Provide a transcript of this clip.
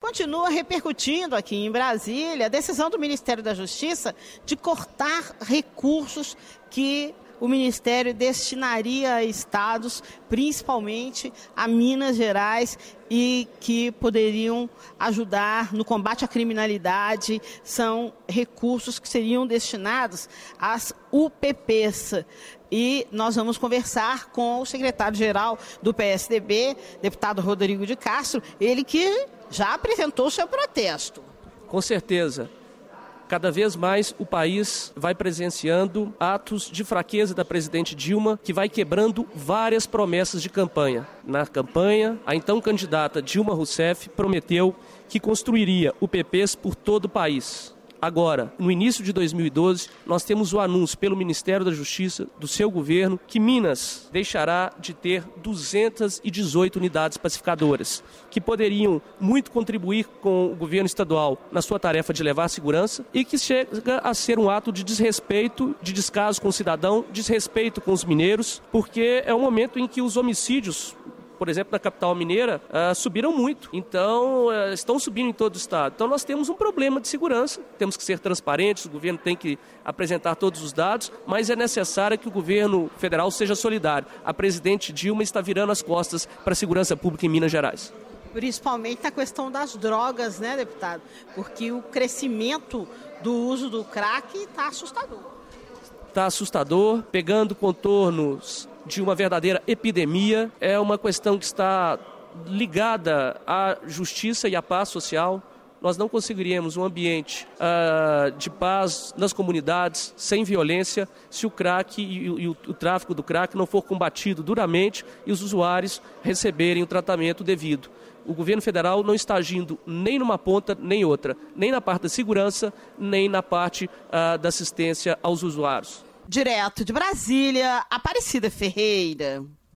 continua repercutindo aqui em Brasília a decisão do Ministério da Justiça de cortar recursos que o Ministério destinaria a estados, principalmente a Minas Gerais, e que poderiam ajudar no combate à criminalidade. São recursos que seriam destinados às UPPs. E nós vamos conversar com o secretário-geral do PSDB, deputado Rodrigo de Castro, ele que já apresentou seu protesto. Com certeza. Cada vez mais o país vai presenciando atos de fraqueza da presidente Dilma, que vai quebrando várias promessas de campanha. Na campanha, a então candidata Dilma Rousseff prometeu que construiria UPPs por todo o país. Agora, no início de 2012, nós temos o anúncio pelo Ministério da Justiça, do seu governo, que Minas deixará de ter 218 unidades pacificadoras, que poderiam muito contribuir com o governo estadual na sua tarefa de levar segurança e que chega a ser um ato de desrespeito, de descaso com o cidadão, desrespeito com os mineiros, porque é um momento em que os homicídios, por exemplo, na capital mineira, subiram muito. Então, estão subindo em todo o estado. Então, nós temos um problema de segurança, temos que ser transparentes, o governo tem que apresentar todos os dados, mas é necessário que o governo federal seja solidário. A presidente Dilma está virando as costas para a segurança pública em Minas Gerais. Principalmente na questão das drogas, né, deputado? Porque o crescimento do uso do crack está assustador. Está assustador, pegando contornos de uma verdadeira epidemia. É uma questão que está ligada à justiça e à paz social. Nós não conseguiríamos um ambiente de paz nas comunidades, sem violência, se o crack e o tráfico do crack não for combatido duramente e os usuários receberem o tratamento devido. O governo federal não está agindo nem numa ponta nem outra, nem na parte da segurança, nem na parte da assistência aos usuários. Direto de Brasília, Aparecida Ferreira.